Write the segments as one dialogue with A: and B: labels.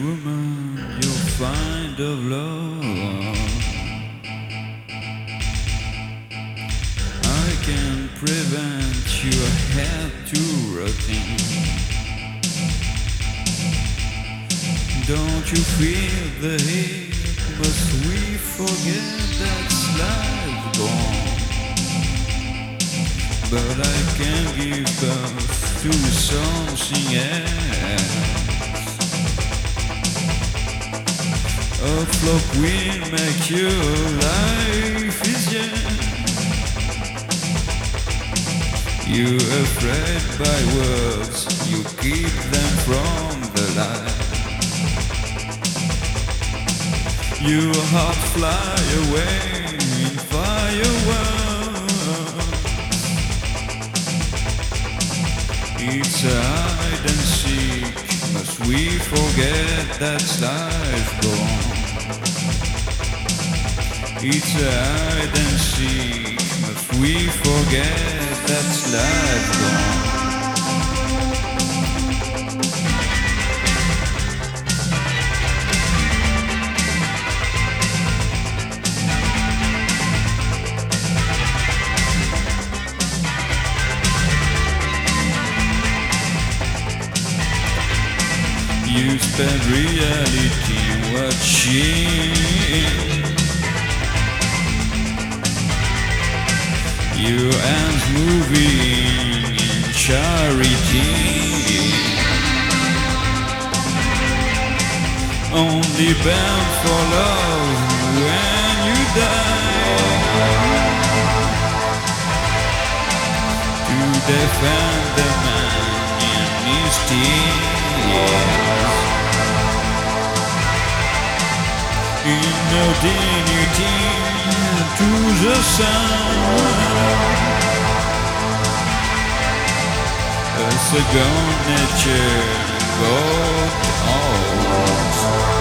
A: woman you'll find of love. I can prevent your head to rotting. Don't you feel the heat? Must we forget that's life gone? But I can give birth to something else. A flock will make your life easier. You're afraid by words, you keep them from the light. Your heart fly away in fireworks. It's a hide and seek. Must we forget that's life gone? It's a hide and seek. Must we forget that's life gone? You spend reality watching your hands moving in charity. Only bound for love when you die. To defend the man in his tears. In no dignity to the sun. A second nature God owns.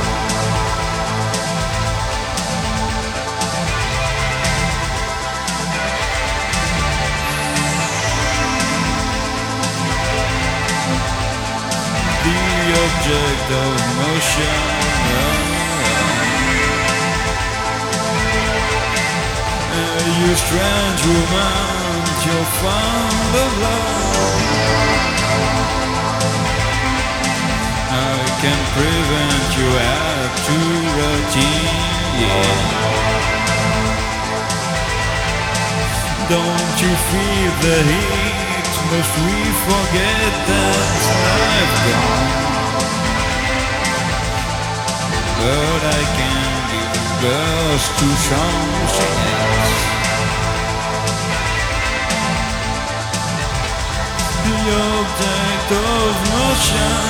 A: The object of motion. You strange woman, you're fond of love. I can prevent you out to routine. Don't you feel the heat? Must we forget that life gone? But I can give birth to something else. The object of motion.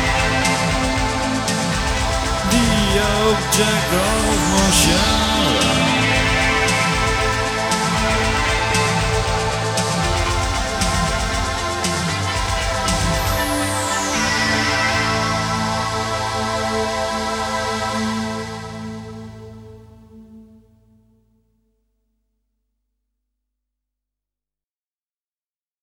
A: The object of motion.